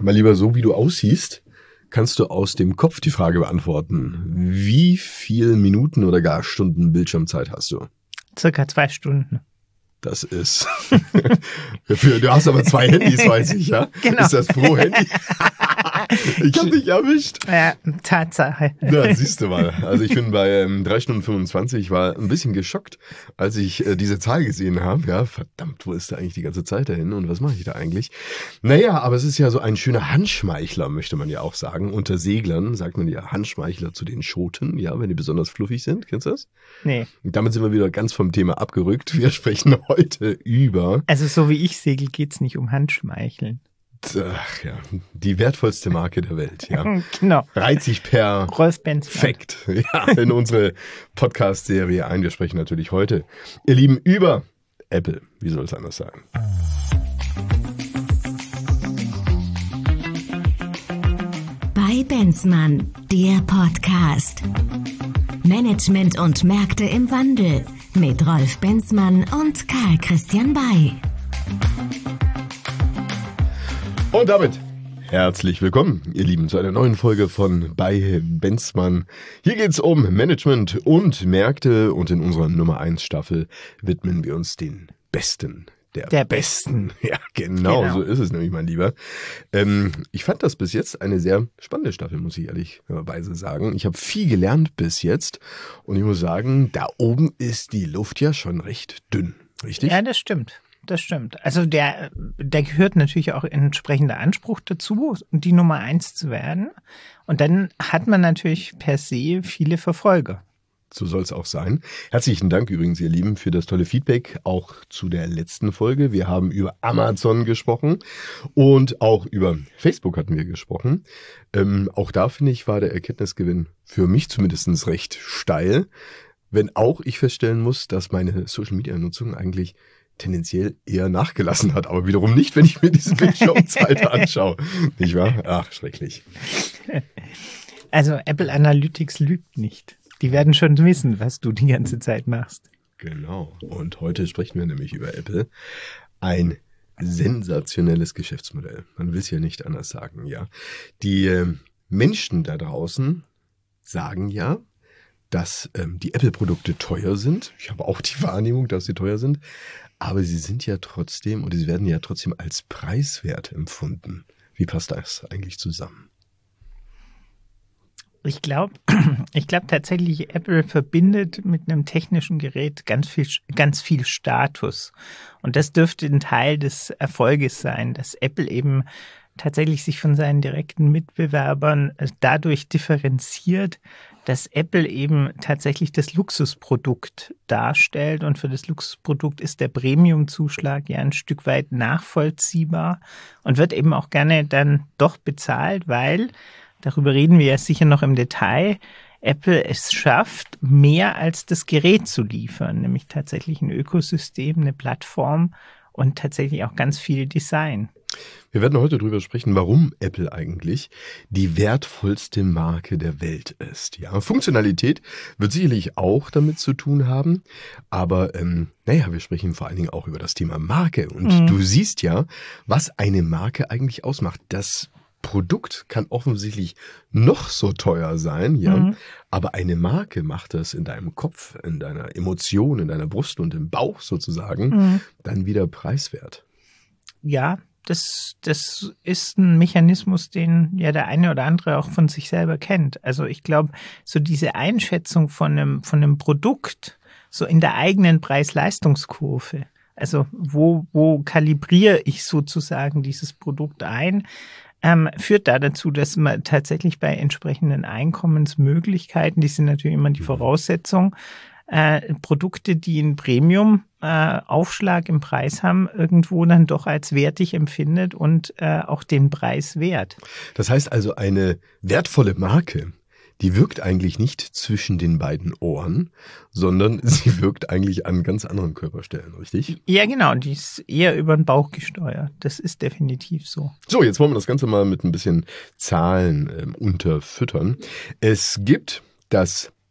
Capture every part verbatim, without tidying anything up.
Mein Lieber, so wie du aussiehst, kannst du aus dem Kopf die Frage beantworten. Wie viel Minuten oder gar Stunden Bildschirmzeit hast du? Circa zwei Stunden. Das ist... Du hast aber zwei Handys, weiß ich, ja? Genau. Ist das Pro-Handy? Ich hab dich erwischt. Ja, Tatsache. Na, siehst du mal. Also ich bin bei ähm, drei Stunden fünfundzwanzig. Ich war ein bisschen geschockt, als ich äh, diese Zahl gesehen habe. Ja, verdammt, wo ist da eigentlich die ganze Zeit dahin und was mache ich da eigentlich? Naja, aber es ist ja so ein schöner Handschmeichler, möchte man ja auch sagen. Unter Seglern sagt man ja Handschmeichler zu den Schoten, ja, wenn die besonders fluffig sind. Kennst du das? Nee. Und damit sind wir wieder ganz vom Thema abgerückt. Wir sprechen heute über... Also so wie ich segel, geht's nicht um Handschmeicheln. Ach ja, die wertvollste Marke der Welt, ja. Genau. Reiht sich per Rolf Benzmann. Fact, ja, in unsere Podcast-Serie ein. Wir sprechen natürlich heute, ihr Lieben, über Apple. Wie soll es anders sein? Bei Benzmann, der Podcast. Management und Märkte im Wandel mit Rolf Benzmann und Karl Christian Bay. Und damit herzlich willkommen, ihr Lieben, zu einer neuen Folge von Bei Benzmann. Hier geht's um Management und Märkte und in unserer Nummer eins Staffel widmen wir uns den Besten der, Der Besten. Ja, genau, Genau. so ist es nämlich, mein Lieber. Ähm, ich fand das bis jetzt eine sehr spannende Staffel, muss ich ehrlicherweise sagen. Ich habe viel gelernt bis jetzt und ich muss sagen, da oben ist die Luft ja schon recht dünn, richtig? Ja, das stimmt. Das stimmt. Also der, der gehört natürlich auch ein entsprechender Anspruch dazu, die Nummer eins zu werden. Und dann hat man natürlich per se viele Verfolger. So soll es auch sein. Herzlichen Dank übrigens, ihr Lieben, für das tolle Feedback, auch zu der letzten Folge. Wir haben über Amazon gesprochen und auch über Facebook hatten wir gesprochen. Ähm, auch da, finde ich, war der Erkenntnisgewinn für mich zumindest recht steil. Wenn auch ich feststellen muss, dass meine Social-Media-Nutzung eigentlich tendenziell eher nachgelassen hat, aber wiederum nicht, wenn ich mir diese Bildschirmzeit anschaue. Nicht wahr? Ach, schrecklich. Also Apple Analytics lügt nicht. Die werden schon wissen, was du die ganze Zeit machst. Genau. Und heute sprechen wir nämlich über Apple. Ein sensationelles Geschäftsmodell. Man will es ja nicht anders sagen, ja. Die äh, Menschen da draußen sagen ja, dass ähm, die Apple-Produkte teuer sind. Ich habe auch die Wahrnehmung, dass sie teuer sind. Aber sie sind ja trotzdem, oder sie werden ja trotzdem als preiswert empfunden. Wie passt das eigentlich zusammen? Ich glaube, ich glaube tatsächlich, Apple verbindet mit einem technischen Gerät ganz viel, ganz viel Status. Und das dürfte ein Teil des Erfolges sein, dass Apple eben tatsächlich sich von seinen direkten Mitbewerbern dadurch differenziert, dass Apple eben tatsächlich das Luxusprodukt darstellt. Und für das Luxusprodukt ist der Premium-Zuschlag ja ein Stück weit nachvollziehbar und wird eben auch gerne dann doch bezahlt, weil, darüber reden wir ja sicher noch im Detail, Apple es schafft, mehr als das Gerät zu liefern, nämlich tatsächlich ein Ökosystem, eine Plattform und tatsächlich auch ganz viel Design. Wir werden heute darüber sprechen, warum Apple eigentlich die wertvollste Marke der Welt ist. Ja, Funktionalität wird sicherlich auch damit zu tun haben, aber ähm, naja, wir sprechen vor allen Dingen auch über das Thema Marke. Und mhm. du siehst ja, was eine Marke eigentlich ausmacht. Das Produkt kann offensichtlich noch so teuer sein, ja, mhm. aber eine Marke macht das in deinem Kopf, in deiner Emotion, in deiner Brust und im Bauch sozusagen mhm. dann wieder preiswert. Ja, das, das ist ein Mechanismus, den ja der eine oder andere auch von sich selber kennt. Also ich glaube, so diese Einschätzung von einem, von einem Produkt, so in der eigenen Preis-Leistungs-Kurve, also wo, wo kalibriere ich sozusagen dieses Produkt ein, ähm, führt da dazu, dass man tatsächlich bei entsprechenden Einkommensmöglichkeiten, die sind natürlich immer die Voraussetzung, äh, Produkte, die einen Premium-Aufschlag äh, im Preis haben, irgendwo dann doch als wertig empfindet und äh, auch den Preis wert. Das heißt also, eine wertvolle Marke, die wirkt eigentlich nicht zwischen den beiden Ohren, sondern sie wirkt eigentlich an ganz anderen Körperstellen, richtig? Ja, genau. Die ist eher über den Bauch gesteuert. Das ist definitiv so. So, jetzt wollen wir das Ganze mal mit ein bisschen Zahlen ähm, unterfüttern. Es gibt das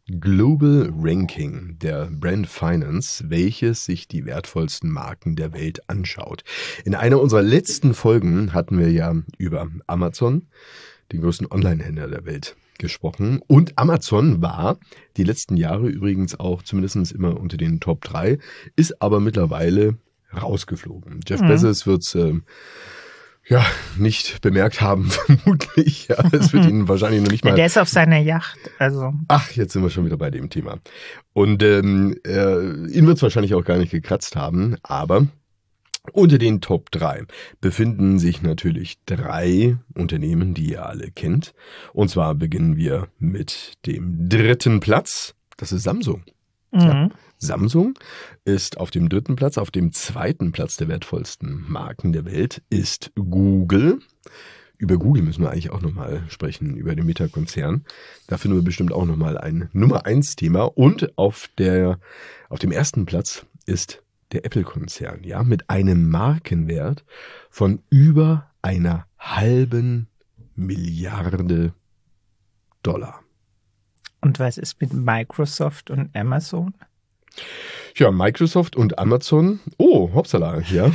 Global Ranking der Brand Finance, welches sich die wertvollsten Marken der Welt anschaut. In einer unserer letzten Folgen hatten wir ja über Amazon, den größten Online-Händler der Welt, gesprochen. Und Amazon war die letzten Jahre übrigens auch zumindest immer unter den Top drei, ist aber mittlerweile rausgeflogen. Jeff mhm. Bezos wird's äh, ja nicht bemerkt haben, vermutlich. Ja, es wird ihn wahrscheinlich noch nicht mal... Ja, der ist auf seiner Yacht, also... Ach, jetzt sind wir schon wieder bei dem Thema. Und ähm, äh, ihn wird's wahrscheinlich auch gar nicht gekratzt haben, aber... Unter den Top drei befinden sich natürlich drei Unternehmen, die ihr alle kennt. Und zwar beginnen wir mit dem dritten Platz. Das ist Samsung. Mhm. Ja, Samsung ist auf dem dritten Platz. Auf dem zweiten Platz der wertvollsten Marken der Welt ist Google. Über Google müssen wir eigentlich auch nochmal sprechen, über den Meta-Konzern. Da finden wir bestimmt auch nochmal ein Nummer eins Thema. Und auf der, auf dem ersten Platz ist der Apple-Konzern, ja, mit einem Markenwert von über einer halben Milliarde Dollar. Und was ist mit Microsoft und Amazon? Ja, Microsoft und Amazon. Oh, hoppsala, ja.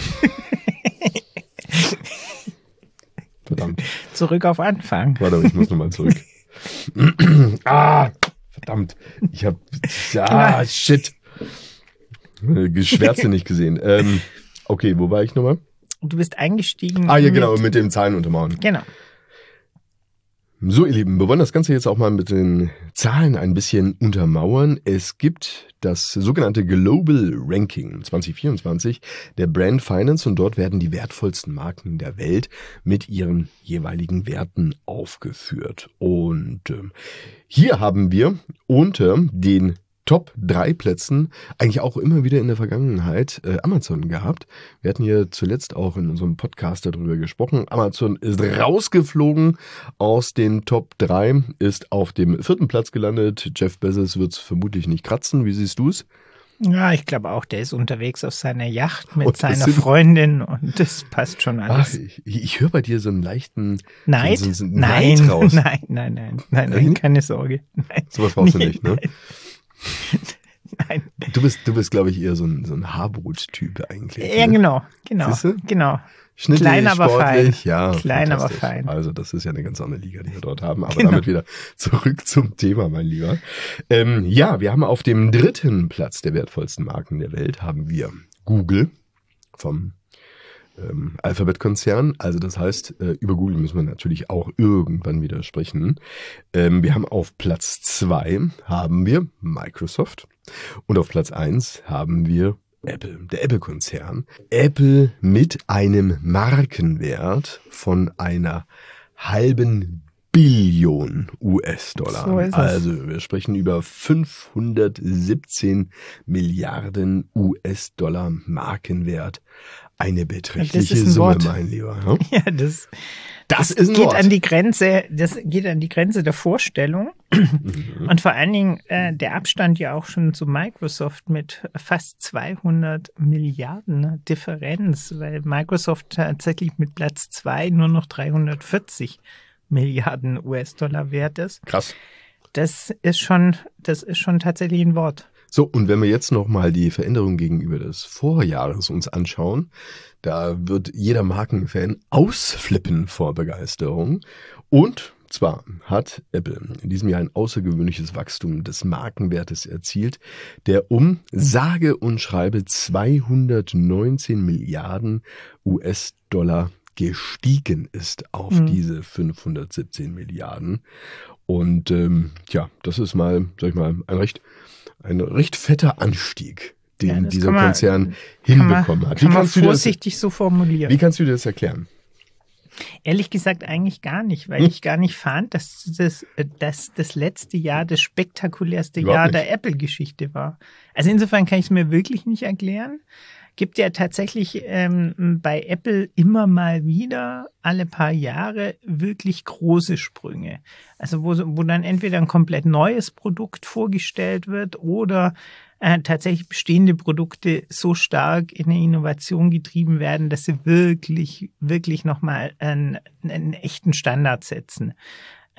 Verdammt. Zurück auf Anfang. Warte, ich muss nochmal zurück. ah, verdammt. Ich hab, ah, shit. Geschwärze nicht gesehen. Ähm, okay, wo war ich nochmal? Du bist eingestiegen. Ah, ja, genau, mit, mit den Zahlen untermauern. Genau. So, ihr Lieben, wir wollen das Ganze jetzt auch mal mit den Zahlen ein bisschen untermauern. Es gibt das sogenannte Global Ranking zwanzig vierundzwanzig der Brand Finance und dort werden die wertvollsten Marken der Welt mit ihren jeweiligen Werten aufgeführt. Und ähm, hier haben wir unter den Top drei Plätzen eigentlich auch immer wieder in der Vergangenheit äh, Amazon gehabt. Wir hatten hier zuletzt auch in unserem Podcast darüber gesprochen. Amazon ist rausgeflogen aus den Top drei, ist auf dem vierten Platz gelandet. Jeff Bezos wird es vermutlich nicht kratzen. Wie siehst du es? Ja, ich glaube auch, der ist unterwegs auf seiner Yacht mit seiner Freundin und das passt schon alles. Ach, ich, ich höre bei dir so einen leichten Neid? So, so, so einen nein, Neid raus. nein, nein, nein, nein, nein, keine Sorge. Nein. Sowas brauchst du nicht, ne? Nein. Nein. Du bist, du bist, glaube ich, eher so ein, so ein Haarbrot-Typ eigentlich. Ja, ne? genau, genau, Siehste? genau. Schnittlich, Klein, aber sportlich, fein. ja. Klein, aber fantastisch. fein. Also das ist ja eine ganz andere Liga, die wir dort haben. Aber Genau. damit wieder zurück zum Thema, mein Lieber. Ähm, ja, wir haben auf dem dritten Platz der wertvollsten Marken der Welt haben wir Google vom ähm, Alphabet-Konzern. Also das heißt, äh, über Google müssen wir natürlich auch irgendwann wieder sprechen. Ähm, wir haben auf Platz zwei haben wir Microsoft und auf Platz eins haben wir Apple, der Apple-Konzern. Apple mit einem Markenwert von einer halben Billion U S-Dollar. So ist es. Also wir sprechen über fünfhundertsiebzehn Milliarden U S-Dollar Markenwert. Eine beträchtliche Das ist ein Summe, Wort. mein Lieber. Ja, Ja, das, das ist ein geht Wort. an die Grenze, das geht an die Grenze der Vorstellung. Mhm. Und vor allen Dingen äh, der Abstand ja auch schon zu Microsoft mit fast zweihundert Milliarden Differenz, weil Microsoft tatsächlich mit Platz zwei nur noch dreihundertvierzig Milliarden U S-Dollar wert ist. Krass. Das ist schon, das ist schon tatsächlich ein Wort. So, und wenn wir jetzt nochmal die Veränderung gegenüber des Vorjahres uns anschauen, da wird jeder Markenfan ausflippen vor Begeisterung. Und zwar hat Apple in diesem Jahr ein außergewöhnliches Wachstum des Markenwertes erzielt, der um sage und schreibe zweihundertneunzehn Milliarden U S-Dollar gestiegen ist auf mhm. diese fünfhundertsiebzehn Milliarden. Und ähm, ja, das ist mal, sag ich mal, ein recht ein recht fetter Anstieg, den ja, dieser man, Konzern hinbekommen man, hat. Kann wie kannst man vorsichtig du das, so formulieren. Wie kannst du dir das erklären? Ehrlich gesagt eigentlich gar nicht, weil hm? ich gar nicht fand, dass das, dass das letzte Jahr das spektakulärste Überhaupt Jahr nicht. Der Apple-Geschichte war. Also insofern kann ich es mir wirklich nicht erklären. Gibt ja tatsächlich ähm, bei Apple immer mal wieder alle paar Jahre wirklich große Sprünge. Also wo, wo dann entweder ein komplett neues Produkt vorgestellt wird oder äh, tatsächlich bestehende Produkte so stark in eine Innovation getrieben werden, dass sie wirklich, wirklich nochmal einen, einen echten Standard setzen. Ähm,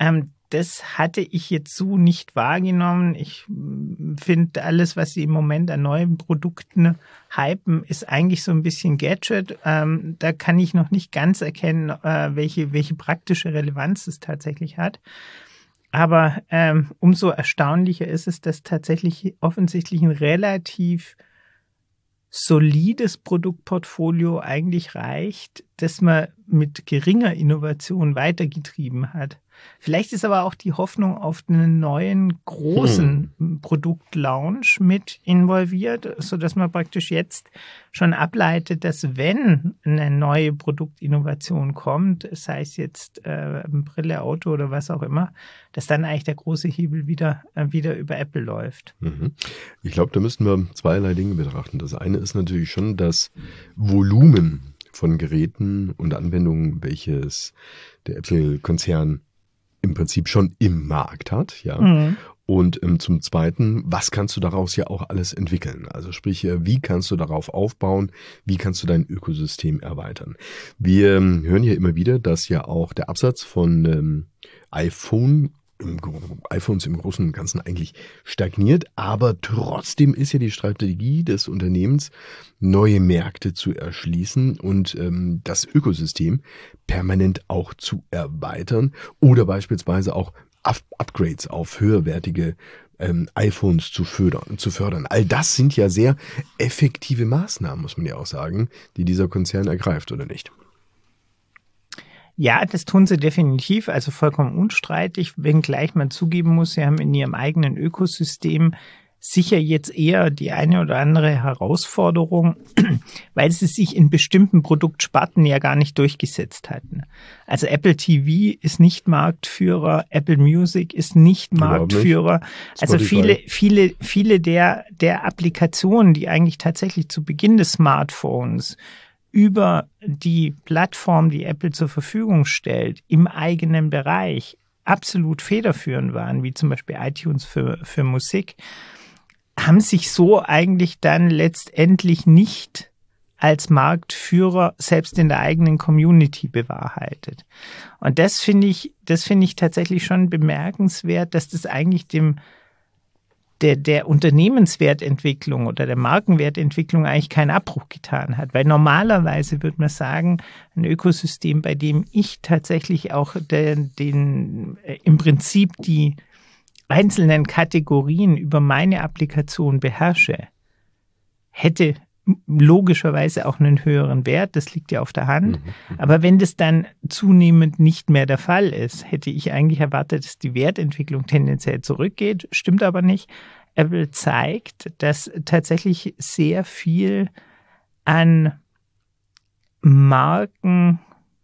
das hatte ich jetzt so nicht wahrgenommen. Ich finde, alles, was sie im Moment an neuen Produkten hypen, ist eigentlich so ein bisschen Gadget. Ähm, da kann ich noch nicht ganz erkennen, äh, welche, welche praktische Relevanz es tatsächlich hat. Aber ähm, umso erstaunlicher ist es, dass tatsächlich offensichtlich ein relativ solides Produktportfolio eigentlich reicht, dass man mit geringer Innovation weitergetrieben hat. Vielleicht ist aber auch die Hoffnung auf einen neuen großen hm. Produktlaunch mit involviert, sodass man praktisch jetzt schon ableitet, dass wenn eine neue Produktinnovation kommt, sei es jetzt äh, Brille, Auto oder was auch immer, dass dann eigentlich der große Hebel wieder, äh, wieder über Apple läuft. Mhm. Ich glaube, da müssten wir zweierlei Dinge betrachten. Das eine ist natürlich schon das Volumen von Geräten und Anwendungen, welches der Apple-Konzern im Prinzip schon im Markt hat, ja. Mhm. Und ähm, zum Zweiten, was kannst du daraus ja auch alles entwickeln? Also sprich, wie kannst du darauf aufbauen? Wie kannst du dein Ökosystem erweitern? Wir ähm, hören ja immer wieder, dass ja auch der Absatz von ähm, iPhone Im, iPhones im Großen und Ganzen eigentlich stagniert, aber trotzdem ist ja die Strategie des Unternehmens, neue Märkte zu erschließen und ähm, das Ökosystem permanent auch zu erweitern oder beispielsweise auch Up- Upgrades auf höherwertige ähm, iPhones zu fördern, zu fördern. All das sind ja sehr effektive Maßnahmen, muss man ja auch sagen, die dieser Konzern ergreift, oder nicht? Ja, das tun sie definitiv, also vollkommen unstreitig, wenngleich man zugeben muss, sie haben in ihrem eigenen Ökosystem sicher jetzt eher die eine oder andere Herausforderung, weil sie sich in bestimmten Produktsparten ja gar nicht durchgesetzt hatten. Also Apple T V ist nicht Marktführer, Apple Music ist nicht Marktführer. Nicht. Also viele, viele, viele der, der Applikationen, die eigentlich tatsächlich zu Beginn des Smartphones über die Plattform, die Apple zur Verfügung stellt, im eigenen Bereich absolut federführend waren, wie zum Beispiel iTunes für, für Musik, haben sich so eigentlich dann letztendlich nicht als Marktführer selbst in der eigenen Community bewahrheitet. Und das finde ich, das finde ich tatsächlich schon bemerkenswert, dass das eigentlich dem Der, der Unternehmenswertentwicklung oder der Markenwertentwicklung eigentlich keinen Abbruch getan hat. Weil normalerweise würde man sagen, ein Ökosystem, bei dem ich tatsächlich auch den, den im Prinzip die einzelnen Kategorien über meine Applikation beherrsche, hätte logischerweise auch einen höheren Wert, das liegt ja auf der Hand. Aber wenn das dann zunehmend nicht mehr der Fall ist, hätte ich eigentlich erwartet, dass die Wertentwicklung tendenziell zurückgeht, stimmt aber nicht. Apple zeigt, dass tatsächlich sehr viel an Markenwert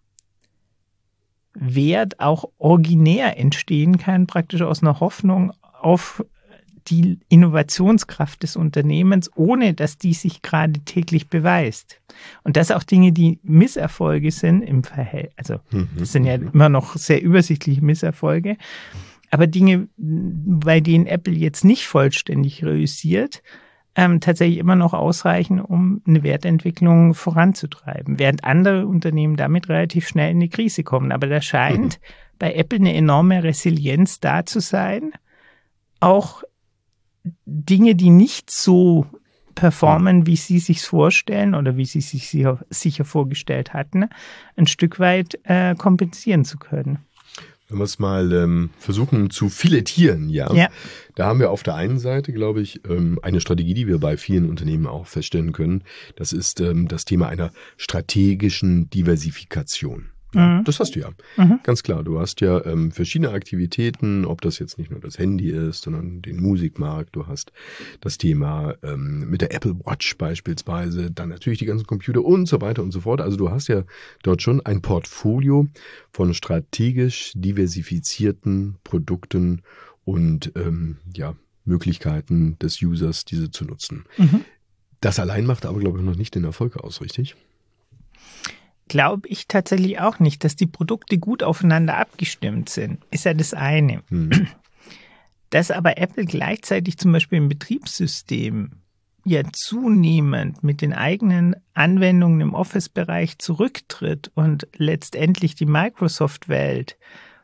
auch originär entstehen kann, praktisch aus einer Hoffnung auf die Innovationskraft des Unternehmens, ohne dass die sich gerade täglich beweist. Und das auch Dinge, die Misserfolge sind im Verhältnis, also das sind ja immer noch sehr übersichtliche Misserfolge, aber Dinge, bei denen Apple jetzt nicht vollständig reüssiert, ähm, tatsächlich immer noch ausreichen, um eine Wertentwicklung voranzutreiben, während andere Unternehmen damit relativ schnell in die Krise kommen. Aber da scheint mhm. bei Apple eine enorme Resilienz da zu sein, auch Dinge, die nicht so performen, wie sie sich vorstellen oder wie sie sich sicher, sicher vorgestellt hatten, ein Stück weit äh, kompensieren zu können. Wenn wir es mal ähm, versuchen zu filetieren, ja, ja, da haben wir auf der einen Seite, glaube ich, ähm, eine Strategie, die wir bei vielen Unternehmen auch feststellen können. Das ist ähm, das Thema einer strategischen Diversifikation. Ja, mhm. Das hast du ja. Mhm. Ganz klar. Du hast ja ähm, verschiedene Aktivitäten, ob das jetzt nicht nur das Handy ist, sondern den Musikmarkt. Du hast das Thema ähm, mit der Apple Watch beispielsweise, dann natürlich die ganzen Computer und so weiter und so fort. Also du hast ja dort schon ein Portfolio von strategisch diversifizierten Produkten und ähm, ja, Möglichkeiten des Users, diese zu nutzen. Mhm. Das allein macht aber, glaube ich, noch nicht den Erfolg aus, richtig? Glaube ich tatsächlich auch nicht, dass die Produkte gut aufeinander abgestimmt sind. Ist ja das eine. Hm. Dass aber Apple gleichzeitig zum Beispiel im Betriebssystem ja zunehmend mit den eigenen Anwendungen im Office-Bereich zurücktritt und letztendlich die Microsoft-Welt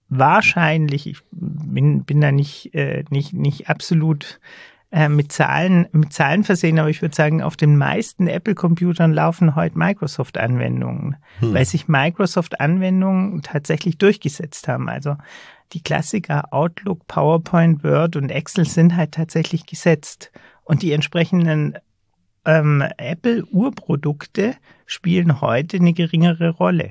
wahrscheinlich, ich bin, bin da nicht, äh, nicht, nicht absolut äh, mit Zahlen, mit Zahlen versehen, aber ich würde sagen, auf den meisten Apple-Computern laufen heute Microsoft-Anwendungen, hm. weil sich Microsoft-Anwendungen tatsächlich durchgesetzt haben. Also die Klassiker Outlook, PowerPoint, Word und Excel sind halt tatsächlich gesetzt. Und die entsprechenden ähm, Apple-Urprodukte spielen heute eine geringere Rolle.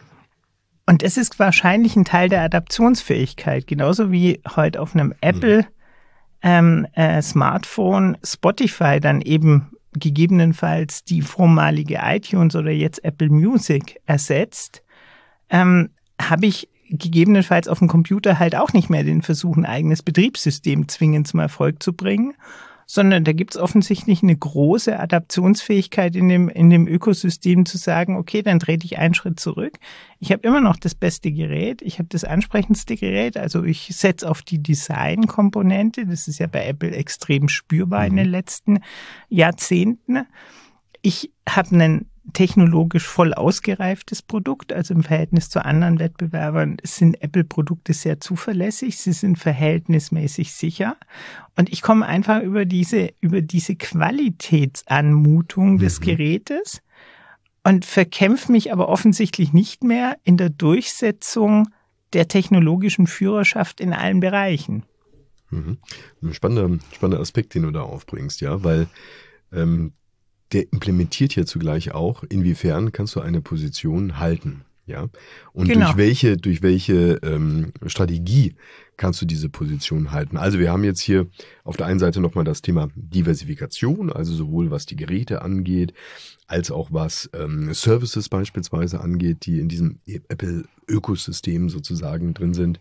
Und das ist wahrscheinlich ein Teil der Adaptionsfähigkeit, genauso wie heute auf einem Apple ähm, äh, Smartphone Spotify dann eben gegebenenfalls die vormalige iTunes oder jetzt Apple Music ersetzt, ähm, habe ich gegebenenfalls auf dem Computer halt auch nicht mehr den Versuch, ein eigenes Betriebssystem zwingend zum Erfolg zu bringen, sondern da gibt es offensichtlich eine große Adaptionsfähigkeit in dem, in dem Ökosystem zu sagen, okay, dann trete ich einen Schritt zurück. Ich habe immer noch das beste Gerät, ich habe das ansprechendste Gerät, also ich setze auf die Design-Komponente, das ist ja bei Apple extrem spürbar mhm. in den letzten Jahrzehnten. Ich habe einen technologisch voll ausgereiftes Produkt, also im Verhältnis zu anderen Wettbewerbern sind Apple-Produkte sehr zuverlässig, sie sind verhältnismäßig sicher und ich komme einfach über diese, über diese Qualitätsanmutung mhm. des Gerätes und verkämpfe mich aber offensichtlich nicht mehr in der Durchsetzung der technologischen Führerschaft in allen Bereichen. Mhm. Ein spannender, spannender Aspekt, den du da aufbringst, ja, weil ähm, der implementiert ja zugleich auch, inwiefern kannst du eine Position halten, ja? Und genau. durch welche, durch welche ähm, Strategie kannst du diese Position halten? Also wir haben jetzt hier auf der einen Seite nochmal das Thema Diversifikation, also sowohl was die Geräte angeht, als auch was ähm, Services beispielsweise angeht, die in diesem Apple-Ökosystem sozusagen drin sind.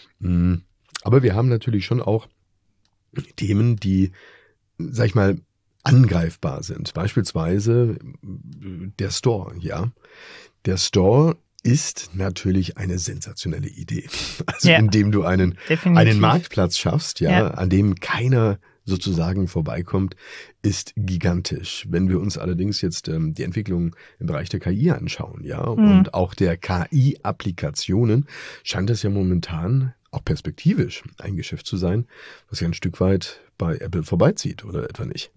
Aber wir haben natürlich schon auch Themen, die, sag ich mal, angreifbar sind. Beispielsweise der Store, ja. Der Store ist natürlich eine sensationelle Idee. Also ja, indem du einen, einen Marktplatz schaffst, ja, ja, an dem keiner sozusagen vorbeikommt, ist gigantisch. Wenn wir uns allerdings jetzt ähm, die Entwicklung im Bereich der K I anschauen, ja, mhm. und auch der K I-Applikationen, scheint es ja momentan auch perspektivisch ein Geschäft zu sein, was ja ein Stück weit bei Apple vorbeizieht, oder etwa nicht?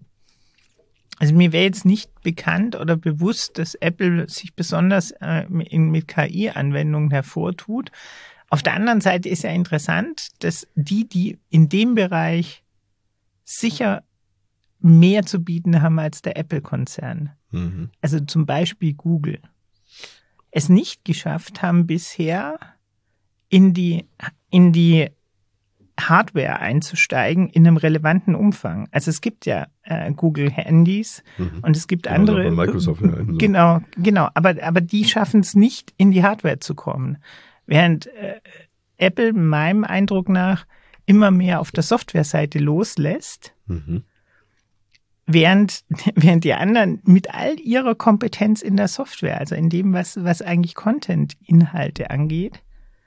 Also mir wäre jetzt nicht bekannt oder bewusst, dass Apple sich besonders äh, in, mit K I-Anwendungen hervortut. Auf der anderen Seite ist ja interessant, dass die, die in dem Bereich sicher mehr zu bieten haben als der Apple-Konzern, mhm. also zum Beispiel Google, es nicht geschafft haben bisher in die, in die Hardware einzusteigen in einem relevanten Umfang. Also es gibt ja äh, Google-Handys mhm. und es gibt ja, andere. Microsoft ja, so. Genau, genau. Aber, aber die schaffen es nicht, in die Hardware zu kommen. Während äh, Apple meinem Eindruck nach immer mehr auf der Softwareseite loslässt, mhm. während, während die anderen mit all ihrer Kompetenz in der Software, also in dem, was, was eigentlich Content-Inhalte angeht,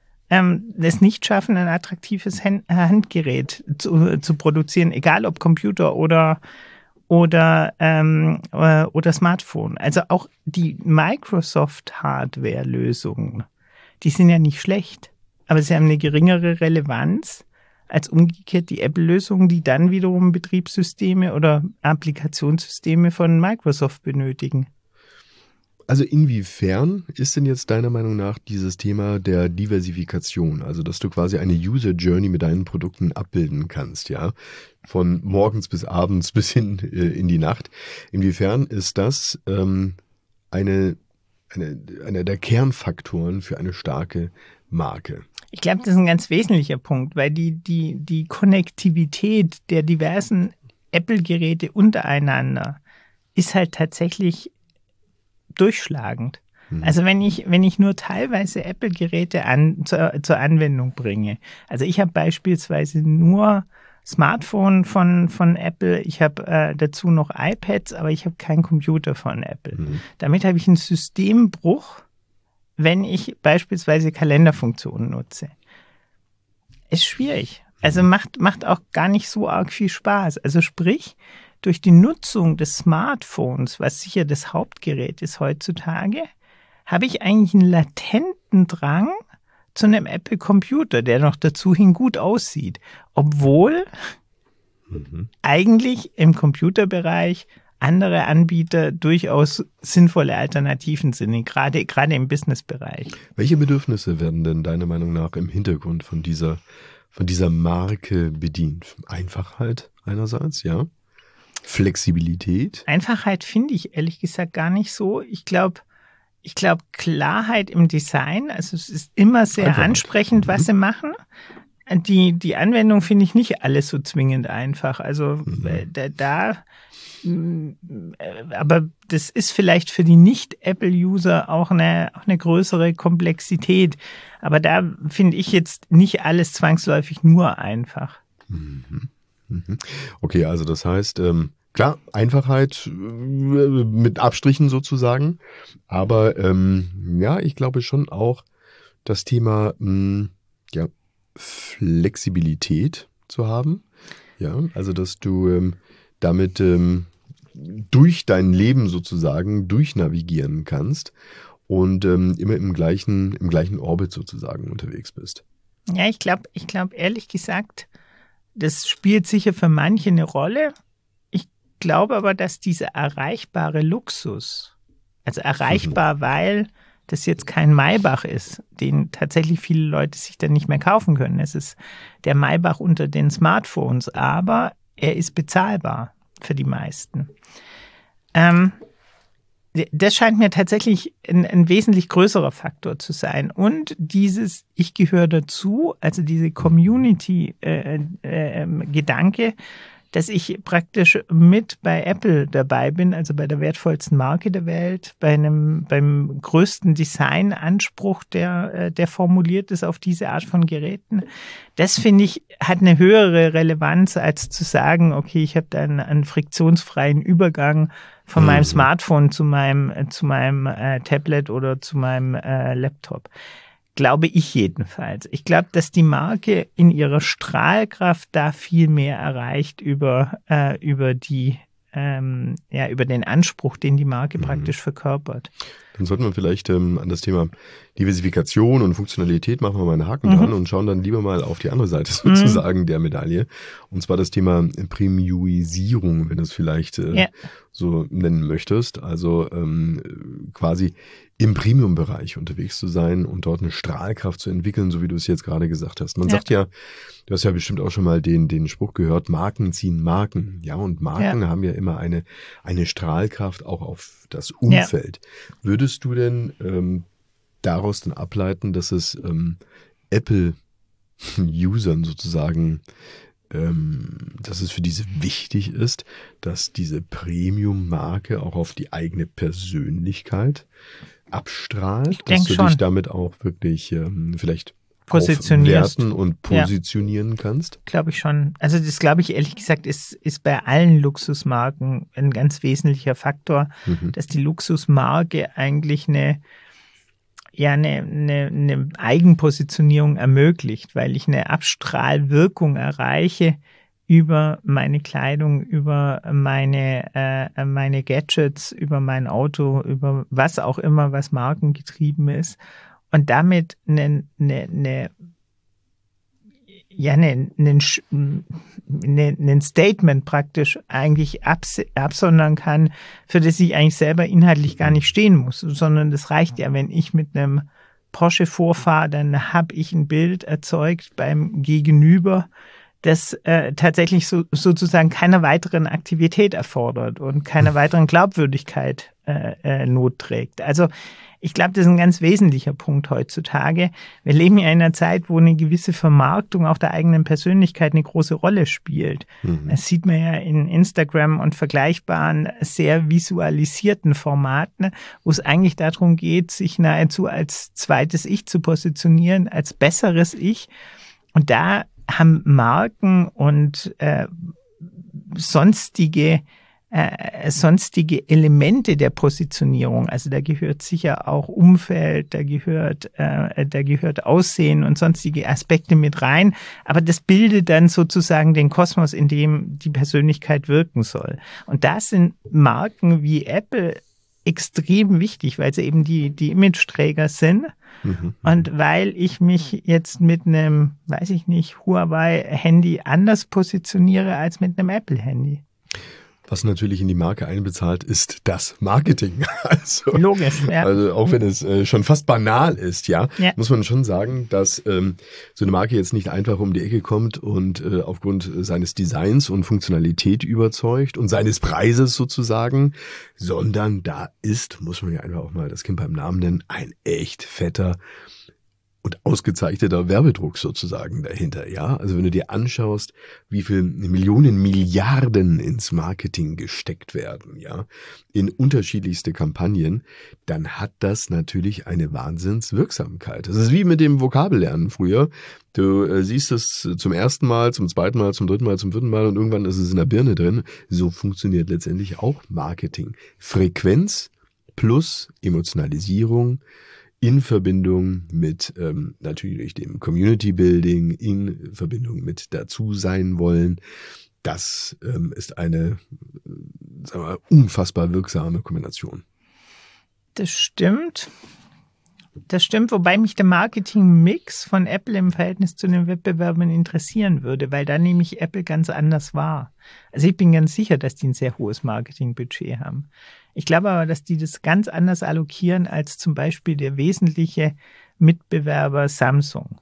es nicht schaffen, ein attraktives Handgerät zu, zu produzieren, egal ob Computer oder, oder, ähm, oder Smartphone. Also auch die Microsoft-Hardware-Lösungen, die sind ja nicht schlecht, aber sie haben eine geringere Relevanz als umgekehrt die Apple-Lösungen, die dann wiederum Betriebssysteme oder Applikationssysteme von Microsoft benötigen. Also inwiefern ist denn jetzt deiner Meinung nach dieses Thema der Diversifikation, also dass du quasi eine User Journey mit deinen Produkten abbilden kannst, ja, von morgens bis abends bis hin äh, in die Nacht, inwiefern ist das ähm, eine, eine, einer der Kernfaktoren für eine starke Marke? Ich glaube, das ist ein ganz wesentlicher Punkt, weil die, die, die Konnektivität der diversen Apple-Geräte untereinander ist halt tatsächlich durchschlagend. Mhm. Also wenn ich, wenn ich nur teilweise Apple-Geräte an, zur, zur Anwendung bringe, also ich habe beispielsweise nur Smartphone von, von Apple, ich habe äh, dazu noch iPads, aber ich habe keinen Computer von Apple. Mhm. Damit habe ich einen Systembruch, wenn ich beispielsweise Kalenderfunktionen nutze. Ist schwierig. Also macht, macht auch gar nicht so arg viel Spaß. Also sprich, durch die Nutzung des Smartphones, was sicher das Hauptgerät ist heutzutage, habe ich eigentlich einen latenten Drang zu einem Apple-Computer, der noch dazu hin gut aussieht. Obwohl mhm. eigentlich im Computerbereich andere Anbieter durchaus sinnvolle Alternativen sind, gerade, gerade im Businessbereich. Welche Bedürfnisse werden denn deiner Meinung nach im Hintergrund von dieser, von dieser Marke bedient? Einfachheit einerseits, ja. Flexibilität? Einfachheit finde ich ehrlich gesagt gar nicht so. Ich glaube, ich glaube Klarheit im Design, also es ist immer sehr Einfachheit. ansprechend, was mhm. sie machen. Die, die Anwendung finde ich nicht alles so zwingend einfach. Also mhm. da, da aber das ist vielleicht für die Nicht-Apple-User auch eine, auch eine größere Komplexität. Aber da finde ich jetzt nicht alles zwangsläufig nur einfach. Mhm. Mhm. Okay, also das heißt, ähm, klar, Einfachheit äh, mit Abstrichen sozusagen. Aber ähm, ja, ich glaube schon auch das Thema mh, ja, Flexibilität zu haben. Ja, also dass du ähm, damit ähm, durch dein Leben sozusagen durchnavigieren kannst und ähm, immer im gleichen, im gleichen Orbit sozusagen unterwegs bist. Ja, ich glaube, ich glaube ehrlich gesagt, das spielt sicher für manche eine Rolle. Ich glaube aber, dass dieser erreichbare Luxus, also erreichbar, mhm. weil das jetzt kein Maybach ist, den tatsächlich viele Leute sich dann nicht mehr kaufen können. Es ist der Maybach unter den Smartphones, aber er ist bezahlbar für die meisten. Ähm, das scheint mir tatsächlich ein, ein wesentlich größerer Faktor zu sein. Und dieses Ich gehöre dazu, also diese Community-Gedanke, äh, äh, dass ich praktisch mit bei Apple dabei bin, also bei der wertvollsten Marke der Welt, bei einem, beim größten Designanspruch, der, der formuliert ist auf diese Art von Geräten. Das finde ich, hat eine höhere Relevanz, als zu sagen, okay, ich habe da einen, einen friktionsfreien Übergang von mhm. meinem Smartphone zu meinem, zu meinem äh, Tablet oder zu meinem äh, Laptop. Glaube ich jedenfalls. Ich glaube, dass die Marke in ihrer Strahlkraft da viel mehr erreicht über, äh, über die, ähm, ja, über den Anspruch, den die Marke mhm. praktisch verkörpert. Dann sollten wir vielleicht ähm, an das Thema Diversifikation und Funktionalität machen wir mal einen Haken mhm. dran und schauen dann lieber mal auf die andere Seite sozusagen mhm. der Medaille. Und zwar das Thema Premiumisierung, wenn du es vielleicht äh, ja. so nennen möchtest. Also ähm, quasi im Premium-Bereich unterwegs zu sein und dort eine Strahlkraft zu entwickeln, so wie du es jetzt gerade gesagt hast. Man ja. sagt ja, du hast ja bestimmt auch schon mal den den Spruch gehört, Marken ziehen Marken. Ja, und Marken ja. haben ja immer eine eine Strahlkraft auch auf das Umfeld. Ja. Würdest du denn ähm, daraus dann ableiten, dass es ähm, Apple-Usern sozusagen, ähm, dass es für diese wichtig ist, dass diese Premium-Marke auch auf die eigene Persönlichkeit abstrahlt, ich dass du schon. dich damit auch wirklich ähm, vielleicht positionierst aufwerten und positionieren ja. kannst? Glaube ich schon. Also das glaube ich ehrlich gesagt ist, ist bei allen Luxusmarken ein ganz wesentlicher Faktor, mhm. dass die Luxusmarke eigentlich eine ja eine, eine, eine Eigenpositionierung ermöglicht, weil ich eine Abstrahlwirkung erreiche über meine Kleidung, über meine, äh, meine Gadgets, über mein Auto, über was auch immer, was markengetrieben ist. Und damit eine, eine, eine, ja, eine, eine, eine, ein Statement praktisch eigentlich abs absondern kann, für das ich eigentlich selber inhaltlich gar nicht stehen muss, sondern das reicht ja, wenn ich mit einem Porsche vorfahre, dann habe ich ein Bild erzeugt beim Gegenüber, das äh, tatsächlich so, sozusagen keiner weiteren Aktivität erfordert und keiner weiteren Glaubwürdigkeit äh, äh, Not trägt. Also ich glaube, das ist ein ganz wesentlicher Punkt heutzutage. Wir leben ja in einer Zeit, wo eine gewisse Vermarktung auch der eigenen Persönlichkeit eine große Rolle spielt. Mhm. Das sieht man ja in Instagram und vergleichbaren, sehr visualisierten Formaten, wo es eigentlich darum geht, sich nahezu als zweites Ich zu positionieren, als besseres Ich. Und da haben Marken und äh, sonstige Äh, sonstige Elemente der Positionierung, also da gehört sicher auch Umfeld, da gehört, äh, da gehört Aussehen und sonstige Aspekte mit rein, aber das bildet dann sozusagen den Kosmos, in dem die Persönlichkeit wirken soll. Und da sind Marken wie Apple extrem wichtig, weil sie eben die, die Imageträger sind. Mhm. Und weil ich mich jetzt mit einem, weiß ich nicht, Huawei-Handy anders positioniere als mit einem Apple-Handy. Was natürlich in die Marke einbezahlt, ist das Marketing. Also, Logisch, ja. Also auch wenn es äh, schon fast banal ist, ja, ja, muss man schon sagen, dass ähm, so eine Marke jetzt nicht einfach um die Ecke kommt und äh, aufgrund seines Designs und Funktionalität überzeugt und seines Preises sozusagen, sondern da ist, muss man ja einfach auch mal das Kind beim Namen nennen, ein echt fetter und ausgezeichneter Werbedruck sozusagen dahinter, ja. Also wenn du dir anschaust, wie viel Millionen, Milliarden ins Marketing gesteckt werden, ja, in unterschiedlichste Kampagnen, dann hat das natürlich eine Wahnsinnswirksamkeit. Das ist wie mit dem Vokabellernen früher. Du äh, siehst es zum ersten Mal, zum zweiten Mal, zum dritten Mal, zum vierten Mal und irgendwann ist es in der Birne drin. So funktioniert letztendlich auch Marketing. Frequenz plus Emotionalisierung in Verbindung mit ähm, natürlich dem Community Building, in Verbindung mit dazu sein wollen. Das ähm, ist eine sagen wir mal, unfassbar wirksame Kombination. Das stimmt. Das stimmt, wobei mich der Marketing-Mix von Apple im Verhältnis zu den Wettbewerbern interessieren würde, weil da nehme ich Apple ganz anders wahr. Also ich bin ganz sicher, dass die ein sehr hohes Marketingbudget haben. Ich glaube aber, dass die das ganz anders allokieren als zum Beispiel der wesentliche Mitbewerber Samsung.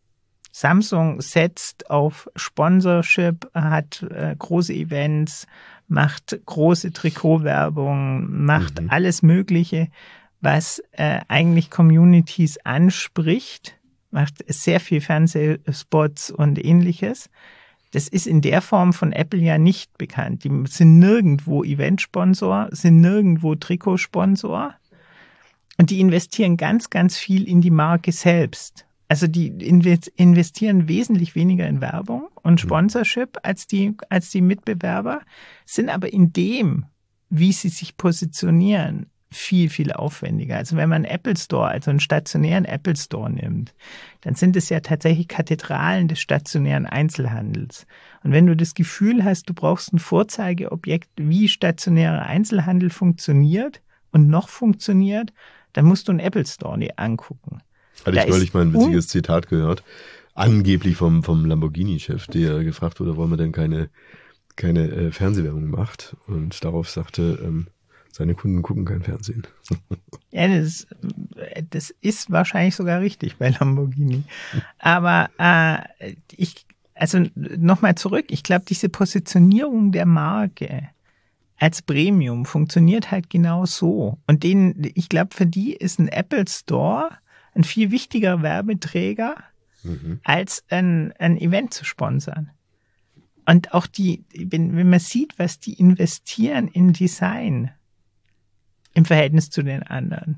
Samsung setzt auf Sponsorship, hat äh, große Events, macht große Trikotwerbung, macht mhm. alles Mögliche, was äh, eigentlich Communities anspricht, macht sehr viel Fernsehspots und Ähnliches. Das ist in der Form von Apple ja nicht bekannt. Die sind nirgendwo Eventsponsor, sind nirgendwo Trikotsponsor und die investieren ganz, ganz viel in die Marke selbst. Also die investieren wesentlich weniger in Werbung und Sponsorship als die, als die Mitbewerber, sind aber in dem, wie sie sich positionieren, viel, viel aufwendiger. Also wenn man einen Apple Store, also einen stationären Apple Store nimmt, dann sind es ja tatsächlich Kathedralen des stationären Einzelhandels. Und wenn du das Gefühl hast, du brauchst ein Vorzeigeobjekt, wie stationärer Einzelhandel funktioniert und noch funktioniert, dann musst du einen Apple Store dir angucken. Hatte ich neulich mal ein witziges Zitat gehört, angeblich vom, vom Lamborghini-Chef, der gefragt wurde, warum er denn keine, keine äh, Fernsehwerbung macht. Und darauf sagte, ähm, seine Kunden gucken kein Fernsehen. Ja, das, das ist wahrscheinlich sogar richtig bei Lamborghini. Aber äh, ich, also nochmal zurück, ich glaube, diese Positionierung der Marke als Premium funktioniert halt genau so. Und den, ich glaube, für die ist ein Apple Store ein viel wichtiger Werbeträger, mhm. als ein, ein Event zu sponsern. Und auch die, wenn, wenn man sieht, was die investieren in Design im Verhältnis zu den anderen.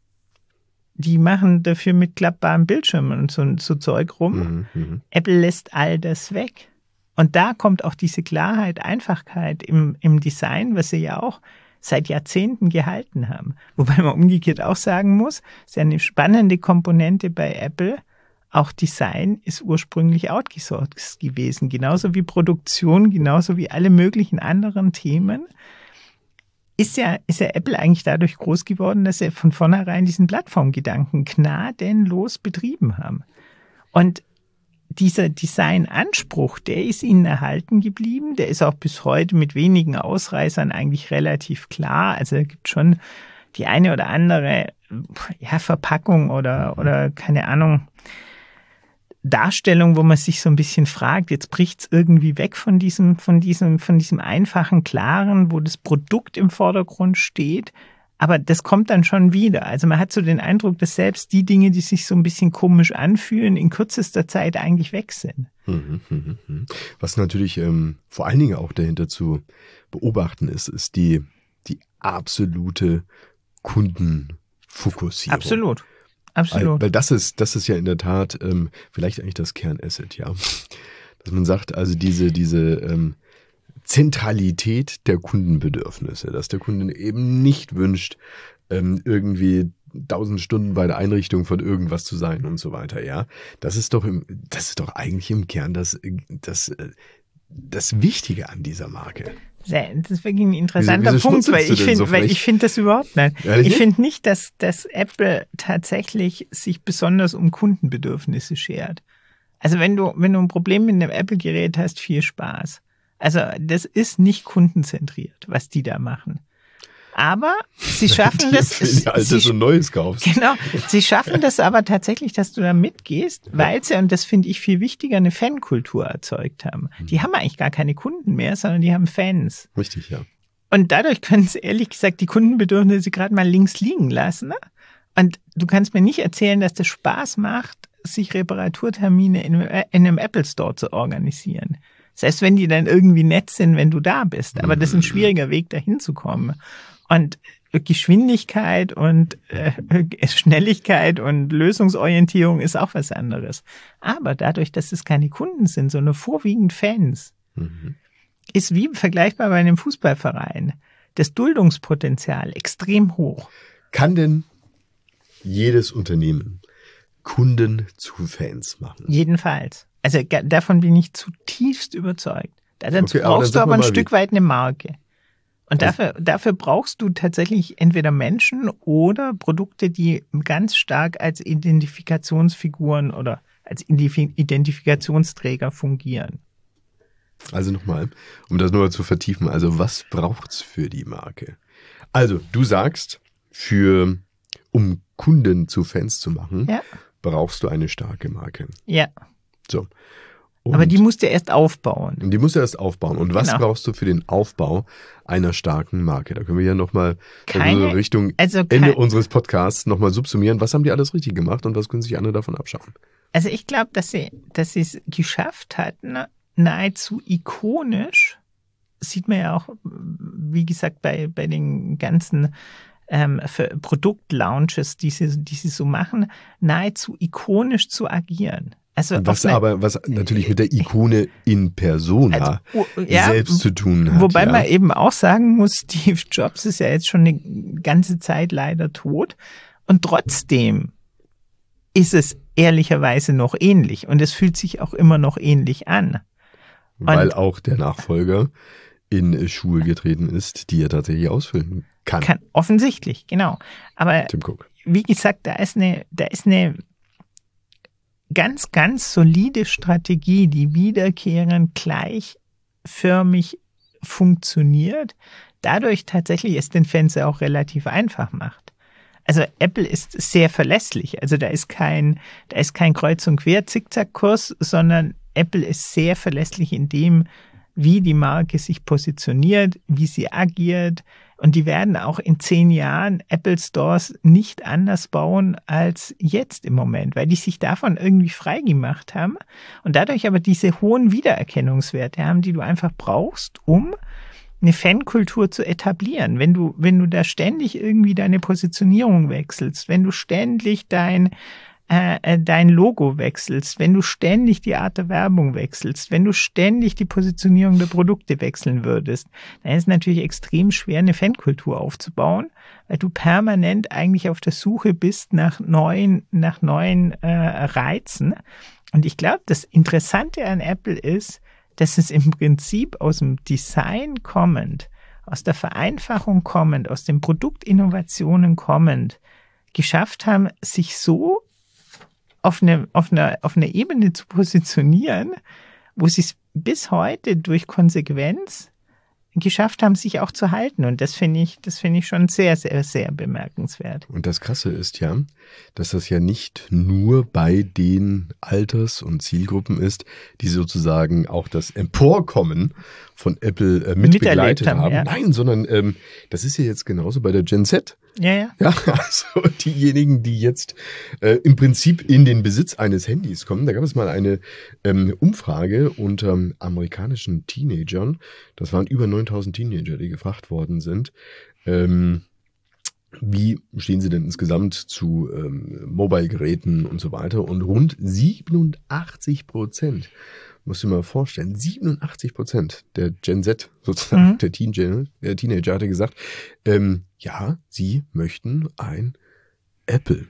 Die machen dafür mit klappbaren Bildschirmen und so, so Zeug rum. Mhm, mh. Apple lässt all das weg. Und da kommt auch diese Klarheit, Einfachheit im, im Design, was sie ja auch seit Jahrzehnten gehalten haben. Wobei man umgekehrt auch sagen muss, ist ja eine spannende Komponente bei Apple. Auch Design ist ursprünglich outgesourced gewesen. Genauso wie Produktion, genauso wie alle möglichen anderen Themen. Ist ja, ist ja Apple eigentlich dadurch groß geworden, dass sie von vornherein diesen Plattformgedanken gnadenlos betrieben haben. Und dieser Designanspruch, der ist ihnen erhalten geblieben. Der ist auch bis heute mit wenigen Ausreißern eigentlich relativ klar. Also es gibt schon die eine oder andere ja, Verpackung oder, oder keine Ahnung, Darstellung, wo man sich so ein bisschen fragt, jetzt bricht's irgendwie weg von diesem, von diesem, von diesem einfachen, klaren, wo das Produkt im Vordergrund steht. Aber das kommt dann schon wieder. Also man hat so den Eindruck, dass selbst die Dinge, die sich so ein bisschen komisch anfühlen, in kürzester Zeit eigentlich weg sind. Was natürlich ähm, vor allen Dingen auch dahinter zu beobachten ist, ist die, die absolute Kundenfokussierung. Absolut. Absolut. Weil, weil das ist, das ist ja in der Tat ähm, vielleicht eigentlich das Kernasset, ja. Dass man sagt, also diese, diese ähm, Zentralität der Kundenbedürfnisse, dass der Kunde eben nicht wünscht, ähm, irgendwie tausend Stunden bei der Einrichtung von irgendwas zu sein und so weiter, ja. Das ist doch im, das ist doch eigentlich im Kern das, das, das Wichtige an dieser Marke. Das ist wirklich ein interessanter wieso, wieso Punkt, weil ich finde, so weil ich finde das überhaupt nicht. Ehrlich? Ich finde nicht, dass, dass Apple tatsächlich sich besonders um Kundenbedürfnisse schert. Also wenn du, wenn du ein Problem mit einem Apple-Gerät hast, viel Spaß. Also das ist nicht kundenzentriert, was die da machen. Aber sie schaffen die das. Sie, Altes und Neues kaufst. Genau. Sie schaffen das aber tatsächlich, dass du da mitgehst, weil sie, und das finde ich viel wichtiger, eine Fankultur erzeugt haben. Die haben eigentlich gar keine Kunden mehr, sondern die haben Fans. Richtig, ja. Und dadurch können sie ehrlich gesagt die Kundenbedürfnisse gerade mal links liegen lassen. Ne? Und du kannst mir nicht erzählen, dass das Spaß macht, sich Reparaturtermine in, in einem Apple Store zu organisieren. Selbst wenn die dann irgendwie nett sind, wenn du da bist. Aber das ist ein schwieriger Weg, dahin zu kommen. Und Geschwindigkeit und äh, Schnelligkeit und Lösungsorientierung ist auch was anderes. Aber dadurch, dass es keine Kunden sind, sondern vorwiegend Fans, mhm. ist wie vergleichbar bei einem Fußballverein das Duldungspotenzial extrem hoch. Kann denn jedes Unternehmen Kunden zu Fans machen? Jedenfalls. Also davon bin ich zutiefst überzeugt. Dazu okay, aber brauchst du aber ein mal, Stück weit eine Marke. Und also, dafür, dafür brauchst du tatsächlich entweder Menschen oder Produkte, die ganz stark als Identifikationsfiguren oder als Identifikationsträger fungieren. Also nochmal, um das nochmal zu vertiefen, also was braucht's für die Marke? Also du sagst, für um Kunden zu Fans zu machen, ja. brauchst du eine starke Marke. Ja. So. Und aber die musst du erst aufbauen. Die musst du erst aufbauen. Und was genau. brauchst du für den Aufbau einer starken Marke? Da können wir ja nochmal Keine, Richtung also Ende kein, unseres Podcasts nochmal subsumieren. Was haben die alles richtig gemacht und was können sich andere davon abschauen? Also ich glaube, dass sie, dass sie es geschafft hatten, nahezu ikonisch, sieht man ja auch, wie gesagt, bei, bei den ganzen ähm, Produktlaunches, die sie, die sie so machen, nahezu ikonisch zu agieren. Also was eine, aber, was natürlich mit der Ikone in persona also, ja, selbst zu tun hat. Wobei ja. man eben auch sagen muss, Steve Jobs ist ja jetzt schon eine ganze Zeit leider tot und trotzdem ist es ehrlicherweise noch ähnlich und es fühlt sich auch immer noch ähnlich an. Weil und auch der Nachfolger in Schuhe getreten ist, die er tatsächlich ausfüllen kann. Kann, offensichtlich, genau. Aber Tim Cook. Wie gesagt, da ist eine, da ist eine ganz, ganz solide Strategie, die wiederkehrend gleichförmig funktioniert, dadurch tatsächlich es den Fans ja auch relativ einfach macht. Also Apple ist sehr verlässlich, also da ist kein, da ist kein Kreuz und Quer Zickzackkurs, sondern Apple ist sehr verlässlich in dem, wie die Marke sich positioniert, wie sie agiert. Und die werden auch in zehn Jahren Apple Stores nicht anders bauen als jetzt im Moment, weil die sich davon irgendwie frei gemacht haben und dadurch aber diese hohen Wiedererkennungswerte haben, die du einfach brauchst, um eine Fankultur zu etablieren. Wenn du, wenn du da ständig irgendwie deine Positionierung wechselst, wenn du ständig dein Äh, dein Logo wechselst, wenn du ständig die Art der Werbung wechselst, wenn du ständig die Positionierung der Produkte wechseln würdest, dann ist es natürlich extrem schwer, eine Fankultur aufzubauen, weil du permanent eigentlich auf der Suche bist nach neuen, nach neuen äh, Reizen. Und ich glaube, das Interessante an Apple ist, dass es im Prinzip aus dem Design kommend, aus der Vereinfachung kommend, aus den Produktinnovationen kommend, geschafft haben, sich so auf eine, auf eine, auf eine Ebene zu positionieren, wo sie es bis heute durch Konsequenz geschafft haben, sich auch zu halten. Und das finde ich, das finde ich schon sehr, sehr, sehr bemerkenswert. Und das Krasse ist ja, dass das ja nicht nur bei den Alters- und Zielgruppen ist, die sozusagen auch das Emporkommen von Apple äh, mitbegleitet haben. haben. Ja. Nein, sondern ähm, das ist ja jetzt genauso bei der Gen Z. Ja, ja. Ja, also diejenigen, die jetzt äh, im Prinzip in den Besitz eines Handys kommen. Da gab es mal eine ähm, Umfrage unter amerikanischen Teenagern. Das waren über neuntausend Teenager, die gefragt worden sind. Ähm, wie stehen sie denn insgesamt zu ähm, Mobile-Geräten und so weiter? Und rund siebenundachtzig Prozent, musst du dir mal vorstellen, siebenundachtzig Prozent der Gen Z, sozusagen mhm. der, Teen der Teenager, hatte gesagt, ähm, ja, sie möchten ein Apple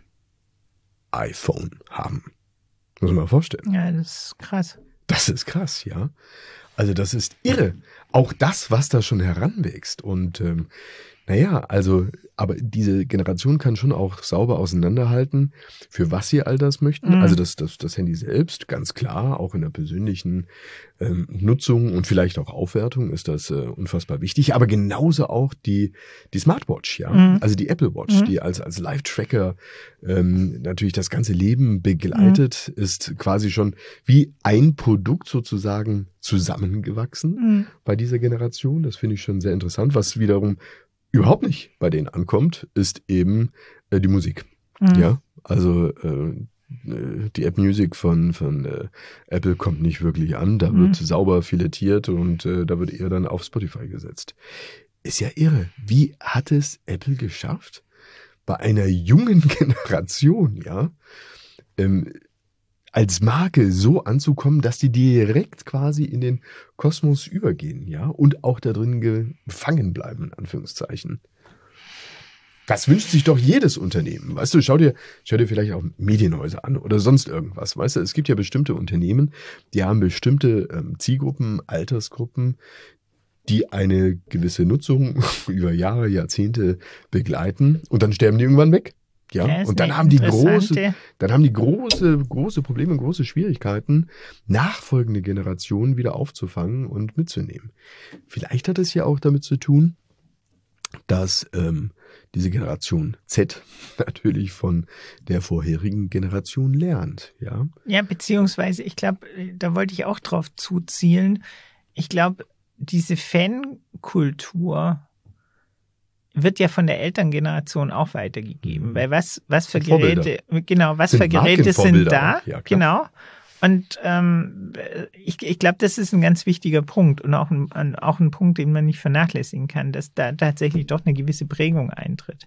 iPhone haben. Muss man mal vorstellen. Ja, das ist krass. Das ist krass, ja. Also das ist irre. Auch das, was da schon heranwächst. Und ähm, naja, also, aber diese Generation kann schon auch sauber auseinanderhalten, für was sie all das möchten. Mhm. Also das, das, das Handy selbst, ganz klar, auch in der persönlichen ähm, Nutzung und vielleicht auch Aufwertung ist das äh, unfassbar wichtig. Aber genauso auch die, die Smartwatch, ja, Mhm. also die Apple Watch, Mhm. die als, als Live-Tracker ähm, natürlich das ganze Leben begleitet, mhm. ist quasi schon wie ein Produkt sozusagen zusammengewachsen Mhm. bei dieser Generation. Das finde ich schon sehr interessant. Was wiederum überhaupt nicht bei denen ankommt, ist eben äh, die Musik. Mhm. Ja, also äh, die App Music von, von äh, Apple kommt nicht wirklich an. Da Mhm. wird sauber filetiert und äh, da wird eher dann auf Spotify gesetzt. Ist ja irre. Wie hat es Apple geschafft, bei einer jungen Generation, ja, ähm, als Marke so anzukommen, dass die direkt quasi in den Kosmos übergehen, ja, und auch da drin gefangen bleiben, in Anführungszeichen. Das wünscht sich doch jedes Unternehmen. Weißt du, schau dir, schau dir vielleicht auch Medienhäuser an oder sonst irgendwas. Weißt du, es gibt ja bestimmte Unternehmen, die haben bestimmte ähm, Zielgruppen, Altersgruppen, die eine gewisse Nutzung über Jahre, Jahrzehnte begleiten und dann sterben die irgendwann weg. Ja, und dann haben die große, dann haben die große, große Probleme, große Schwierigkeiten, nachfolgende Generationen wieder aufzufangen und mitzunehmen. Vielleicht hat es ja auch damit zu tun, dass ähm, diese Generation Z natürlich von der vorherigen Generation lernt, ja. Ja, beziehungsweise, ich glaube, da wollte ich auch drauf zuzielen. Ich glaube, diese Fankultur wird ja von der Elterngeneration auch weitergegeben, mhm. weil was was für Geräte, genau, was für Geräte sind da, ja, genau. Und ähm, ich, ich glaube, das ist ein ganz wichtiger Punkt und auch ein, auch ein Punkt, den man nicht vernachlässigen kann, dass da tatsächlich doch eine gewisse Prägung eintritt.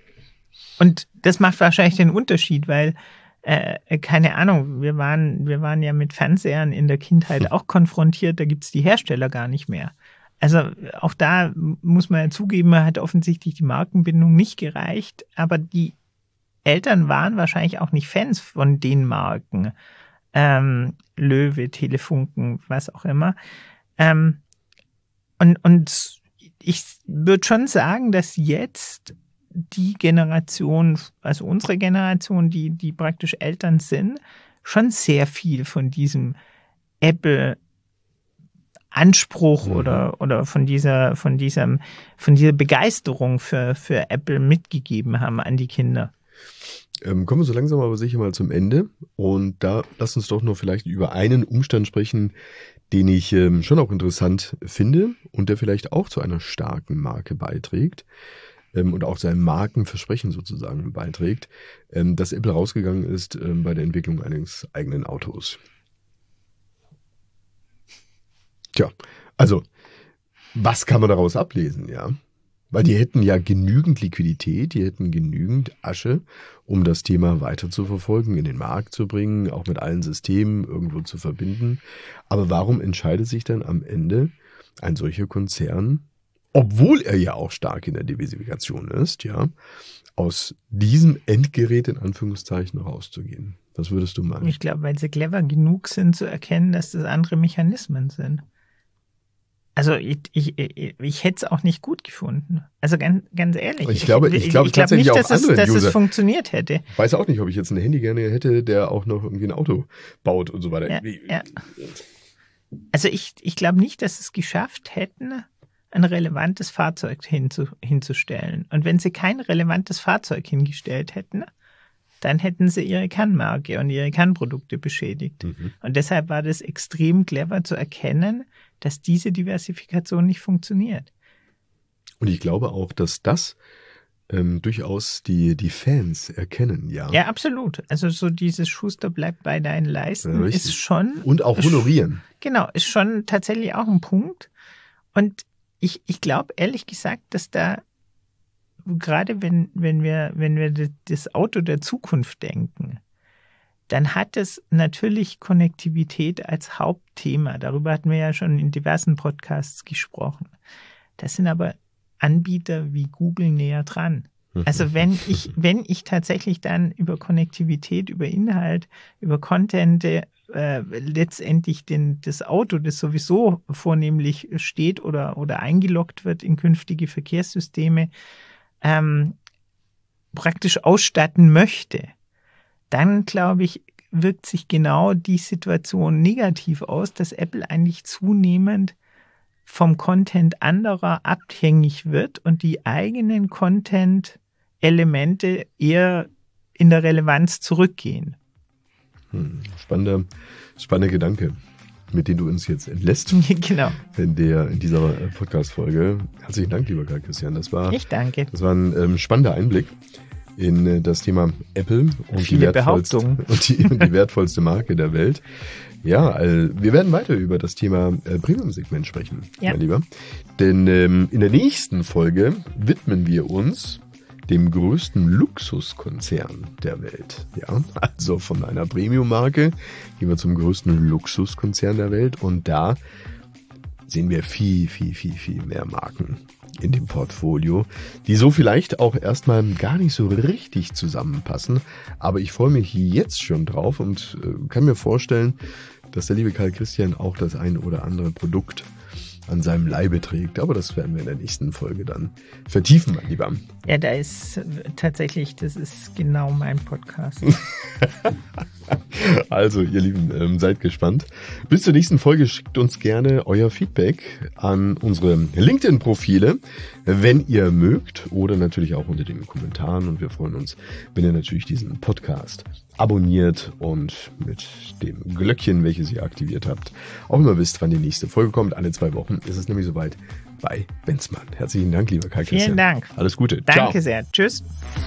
Und das macht wahrscheinlich den Unterschied, weil äh, keine Ahnung, wir waren wir waren ja mit Fernsehern in der Kindheit auch konfrontiert, da gibt's die Hersteller gar nicht mehr. Also auch da muss man ja zugeben, hat offensichtlich die Markenbindung nicht gereicht, aber die Eltern waren wahrscheinlich auch nicht Fans von den Marken. Ähm, Löwe, Telefunken, was auch immer. Ähm, und, und ich würde schon sagen, dass jetzt die Generation, also unsere Generation, die, die praktisch Eltern sind, schon sehr viel von diesem Apple Anspruch mhm. oder, oder von dieser, von diesem, von dieser Begeisterung für, für Apple mitgegeben haben an die Kinder. Ähm, kommen wir so langsam aber sicher mal zum Ende. Und da lass uns doch nur vielleicht über einen Umstand sprechen, den ich ähm, schon auch interessant finde und der vielleicht auch zu einer starken Marke beiträgt ähm, und auch seinem Markenversprechen sozusagen beiträgt, ähm, dass Apple rausgegangen ist ähm, bei der Entwicklung eines eigenen Autos. Tja, also, was kann man daraus ablesen, ja? Weil die hätten ja genügend Liquidität, die hätten genügend Asche, um das Thema weiter zu verfolgen, in den Markt zu bringen, auch mit allen Systemen irgendwo zu verbinden. Aber warum entscheidet sich dann am Ende ein solcher Konzern, obwohl er ja auch stark in der Diversifikation ist, ja, aus diesem Endgerät in Anführungszeichen rauszugehen? Was würdest du meinen? Ich glaube, weil sie clever genug sind zu erkennen, dass das andere Mechanismen sind. Also ich, ich, ich, ich hätte es auch nicht gut gefunden. Also ganz, ganz ehrlich. Ich glaube, ich, ich glaube, ich glaube tatsächlich nicht, dass, auch es, andere dass User. es funktioniert hätte. Ich weiß auch nicht, ob ich jetzt ein Handy gerne hätte, der auch noch irgendwie ein Auto baut und so weiter. Ja, ja. Also ich, ich glaube nicht, dass sie es geschafft hätten, ein relevantes Fahrzeug hinzu, hinzustellen. Und wenn sie kein relevantes Fahrzeug hingestellt hätten, dann hätten sie ihre Kernmarke und ihre Kernprodukte beschädigt. Mhm. Und deshalb war das extrem clever zu erkennen, dass diese Diversifikation nicht funktioniert. Und ich glaube auch, dass das ähm, durchaus die, die Fans erkennen, ja. Ja, absolut. Also so dieses Schuster bleibt bei deinen Leisten ja, ist schon... Und auch honorieren. Ist, genau, ist schon tatsächlich auch ein Punkt. Und ich, ich glaube ehrlich gesagt, dass da gerade wenn, wenn wir, wenn wir das Auto der Zukunft denken, dann hat es natürlich Konnektivität als Hauptthema. Darüber hatten wir ja schon in diversen Podcasts gesprochen. Das sind aber Anbieter wie Google näher dran. Also wenn ich, wenn ich tatsächlich dann über Konnektivität, über Inhalt, über Content äh, letztendlich den, das Auto, das sowieso vornehmlich steht oder, oder eingeloggt wird in künftige Verkehrssysteme, ähm, praktisch ausstatten möchte, dann glaube ich, wirkt sich genau die Situation negativ aus, dass Apple eigentlich zunehmend vom Content anderer abhängig wird und die eigenen Content-Elemente eher in der Relevanz zurückgehen. Hm, spannender, spannender Gedanke, mit dem du uns jetzt entlässt. Genau. In, der, in dieser Podcast-Folge. Herzlichen Dank, lieber Karl Christian. Das war, ich danke. Das war ein ähm, spannender Einblick in äh, das Thema Apple und Viele die, wertvollste, und die, die wertvollste Marke der Welt. Ja, also wir werden weiter über das Thema äh, Premium-Segment sprechen, ja. mein Lieber. Denn ähm, in der nächsten Folge widmen wir uns dem größten Luxuskonzern der Welt. Ja, also von einer Premium-Marke gehen wir zum größten Luxuskonzern der Welt und da sehen wir viel, viel, viel, viel mehr Marken in dem Portfolio, die so vielleicht auch erstmal gar nicht so richtig zusammenpassen. Aber ich freue mich jetzt schon drauf und äh, kann mir vorstellen, dass der liebe Karl Christian auch das ein oder andere Produkt an seinem Leibe trägt. Aber das werden wir in der nächsten Folge dann vertiefen, mein Lieber. Ja, da ist tatsächlich, das ist genau mein Podcast. Also, ihr Lieben, ähm, seid gespannt. Bis zur nächsten Folge schickt uns gerne euer Feedback an unsere LinkedIn-Profile, wenn ihr mögt, oder natürlich auch unter den Kommentaren. Und wir freuen uns, wenn ihr natürlich diesen Podcast abonniert und mit dem Glöckchen, welches ihr aktiviert habt, auch immer wisst, wann die nächste Folge kommt. Alle zwei Wochen ist es nämlich soweit bei Benzmann. Herzlichen Dank, lieber Karl Christian. Vielen Dank. Alles Gute. Danke Ciao. sehr. Tschüss.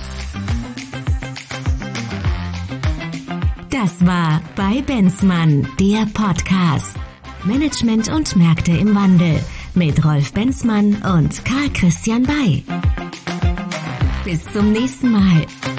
Das war bei Benzmann, der Podcast. Management und Märkte im Wandel mit Rolf Benzmann und Karl Christian Bay. Bis zum nächsten Mal.